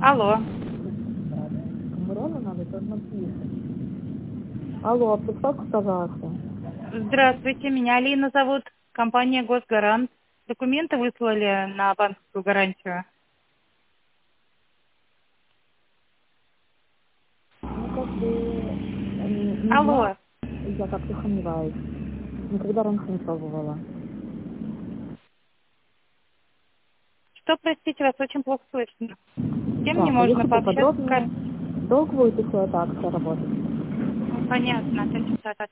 Алло. Мурона надо тормозить. Алло, представьте, пожалуйста. Здравствуйте, меня Алина зовут. Компания Госгарант. Документы выслали на банковскую гарантию. Ну, как бы, не знаю, Алло. я как-то сомневаюсь. Никогда раньше не пробовала. Что, простите, вас очень плохо слышно. С кем мне Так, а можно если пообщаться? поподробнее, долго будет еще эта акция работать? Понятно.